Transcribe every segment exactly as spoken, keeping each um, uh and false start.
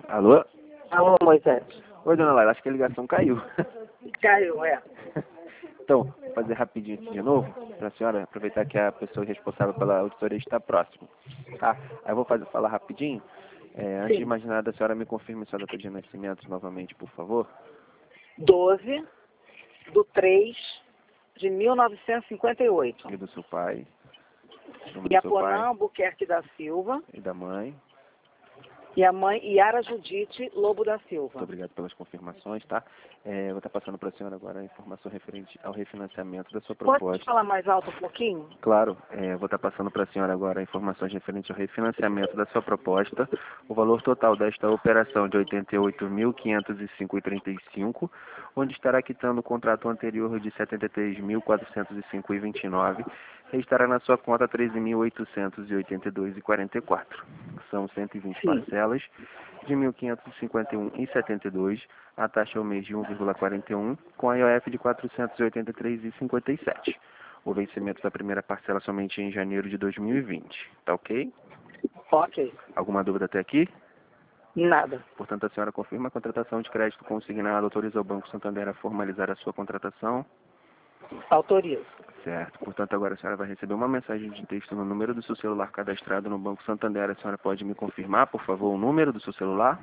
Alô? Alô, Moisés. Oi, dona Laila, acho que a ligação caiu. Caiu, é. Então, vou fazer rapidinho aqui de novo, para a senhora aproveitar que a pessoa responsável pela auditoria está próxima. Tá? Aí eu vou fazer, falar rapidinho. É, antes de mais nada, a senhora me confirme sua data de nascimento novamente, por favor. doze do três de mil novecentos e cinquenta e oito. E do seu pai. E a Ponã Albuquerque da Silva. E da mãe. E a mãe Yara Judite Lobo da Silva. Muito obrigado pelas confirmações, tá? É, eu vou estar passando para a senhora agora a informação referente ao refinanciamento da sua proposta. Pode falar mais alto um pouquinho? Claro, é, eu vou estar passando para a senhora agora informações referentes ao refinanciamento da sua proposta. O valor total desta operação de oitenta e oito mil quinhentos e cinco reais e trinta e cinco centavos, onde estará quitando o contrato anterior de setenta e três mil quatrocentos e cinco reais e vinte e nove centavos, e estará na sua conta treze mil oitocentos e oitenta e dois reais e quarenta e quatro centavos. São cento e vinte Sim. parcelas de mil quinhentos e cinquenta e um reais e setenta e dois centavos, a taxa ao mês de um vírgula quarenta e um, com a I O F de quatrocentos e oitenta e três reais e cinquenta e sete centavos. O vencimento da primeira parcela somente em janeiro de dois mil e vinte. Tá ok? Ok. Alguma dúvida até aqui? Nada. Portanto, a senhora confirma a contratação de crédito consignado, autoriza o Banco Santander a formalizar a sua contratação? Autorizo. Certo. Portanto, agora a senhora vai receber uma mensagem de texto no número do seu celular cadastrado no Banco Santander. A senhora pode me confirmar, por favor, o número do seu celular?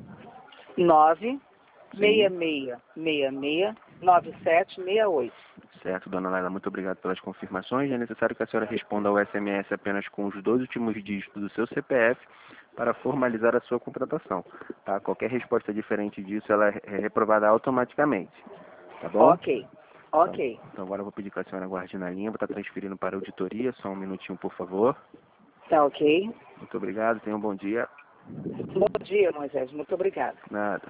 nove seis seis seis seis nove sete seis oito. Certo, dona Laila, muito obrigado pelas confirmações. É necessário que a senhora responda ao S M S apenas com os dois últimos dígitos do seu C P F para formalizar a sua contratação. Tá? Qualquer resposta diferente disso, ela é reprovada automaticamente. Tá bom? Ok. Ok. Então, então agora eu vou pedir que a senhora aguarde na linha. Vou estar transferindo para a auditoria. Só um minutinho, por favor. Tá ok. Muito obrigado. Tenha um bom dia. Bom dia, Moisés. Muito obrigado. Nada.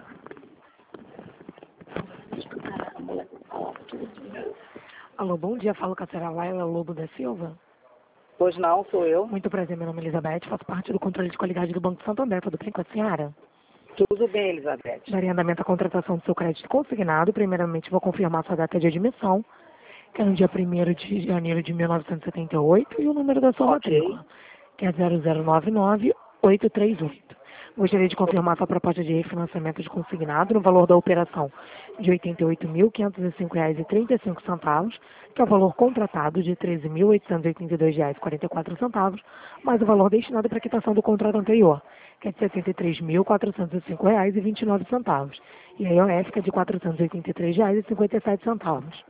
Alô, bom dia. Falo com a senhora Laila Lobo da Silva. Pois não, sou eu. Muito prazer, meu nome é Elizabeth, faço parte do controle de qualidade do Banco Santander. Tudo bem com a senhora? Tudo bem, Elizabeth. Daria andamento à contratação do seu crédito consignado. Primeiramente, vou confirmar sua data de admissão, que é no dia primeiro de janeiro de mil novecentos e setenta e oito, e o número da sua Ok. matrícula, que é zero zero nove nove oito três oito. Gostaria de confirmar sua proposta de refinanciamento de consignado no valor da operação de oitenta e oito mil quinhentos e cinco reais e trinta e cinco centavos, que é o valor contratado de treze mil oitocentos e oitenta e dois reais e quarenta e quatro centavos, mais o valor destinado para a quitação do contrato anterior, que é de setenta e três mil quatrocentos e cinco reais e vinte e nove centavos, e a I O F, que é de quatrocentos e oitenta e três reais e cinquenta e sete centavos.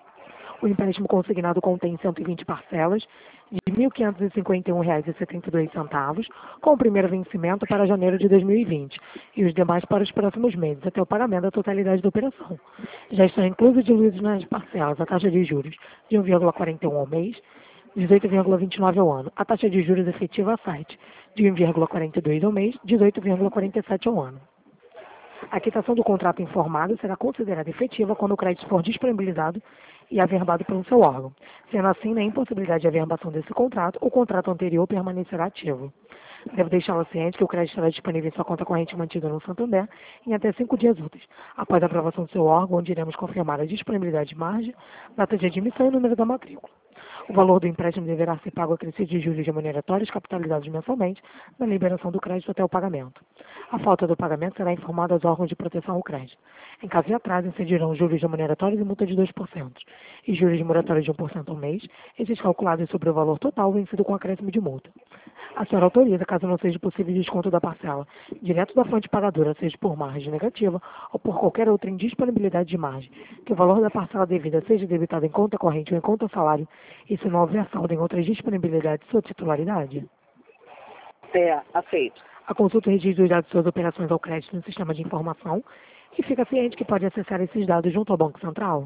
O empréstimo consignado contém cento e vinte parcelas de mil quinhentos e cinquenta e um reais e setenta e dois centavos, com o primeiro vencimento para janeiro de dois mil e vinte e os demais para os próximos meses, até o pagamento da totalidade da operação. Já estão inclusos diluídos nas parcelas a taxa de juros de um vírgula quarenta e um ao mês, dezoito vírgula vinte e nove ao ano, a taxa de juros efetiva a site de um vírgula quarenta e dois ao mês, dezoito vírgula quarenta e sete ao ano. A quitação do contrato informado será considerada efetiva quando o crédito for disponibilizado e averbado pelo seu órgão. Sendo assim, na impossibilidade de averbação desse contrato, o contrato anterior permanecerá ativo. Devo deixá-la ciente que o crédito estará disponível em sua conta corrente mantida no Santander em até cinco dias úteis, após a aprovação do seu órgão, onde iremos confirmar a disponibilidade de margem, data de admissão e número da matrícula. O valor do empréstimo deverá ser pago acrescido de juros remuneratórios capitalizados mensalmente na liberação do crédito até o pagamento. A falta do pagamento será informada aos órgãos de proteção ao crédito. Em caso de atraso, incidirão juros remuneratórios e multa de dois por cento. E juros remuneratórios de um por cento ao mês, esses calculados sobre o valor total vencido com acréscimo de multa. A senhora autoriza, caso não seja possível desconto da parcela, direto da fonte pagadora, seja por margem negativa ou por qualquer outra indisponibilidade de margem, que o valor da parcela devida seja debitado em conta corrente ou em conta salário, e se não houver saldo em outras disponibilidades de sua titularidade. É, aceito. A consulta registra os dados de suas operações ao crédito no sistema de informação e fica ciente que pode acessar esses dados junto ao Banco Central.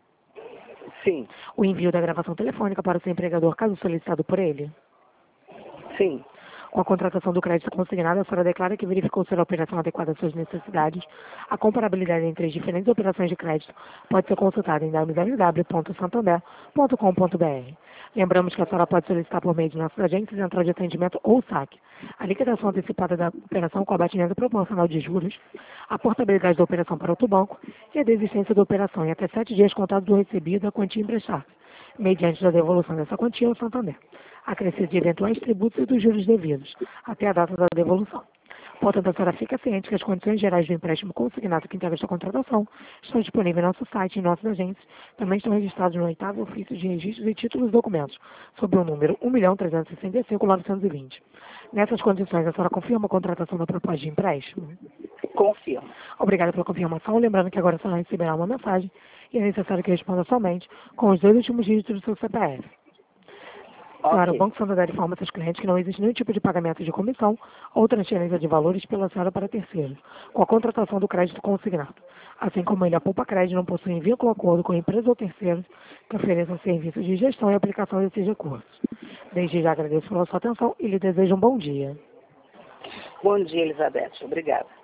Sim. O envio da gravação telefônica para o seu empregador, caso solicitado por ele. Sim. Com a contratação do crédito consignado, a senhora declara que verificou ser a operação adequada às suas necessidades. A comparabilidade entre as diferentes operações de crédito pode ser consultada em w w w ponto santander ponto com ponto b r. Lembramos que a senhora pode solicitar por meio de nossas agências central de atendimento ou saque a liquidação antecipada da operação com abatimento proporcional de juros, a portabilidade da operação para outro banco e a desistência da operação em até sete dias contados do recebido da quantia emprestada, mediante a devolução dessa quantia ao Santander, acrescido de eventuais tributos e dos juros devidos, até a data da devolução. Portanto, a senhora fica ciente que as condições gerais do empréstimo consignado que integra esta contratação estão disponíveis no nosso site e em nossas agências. Também estão registrados no oitavo ofício de registros e títulos e documentos, sob o número um milhão trezentos e sessenta e cinco mil novecentos e vinte. Nessas condições, a senhora confirma a contratação da proposta de empréstimo? Confirmo. Obrigada pela confirmação. Lembrando que agora a senhora receberá uma mensagem e é necessário que responda somente com os dois últimos dígitos do seu C P F. Senhora, o Ok. Banco Santander informa seus clientes que não existe nenhum tipo de pagamento de comissão ou transferência de valores pela senhora para terceiros, com a contratação do crédito consignado. Assim como ele, a Poupa Crédito não possui vínculo ou acordo com empresas ou terceiros que ofereçam serviços de gestão e aplicação desses recursos. Desde já agradeço pela sua atenção e lhe desejo um bom dia. Bom dia, Elizabeth. Obrigada.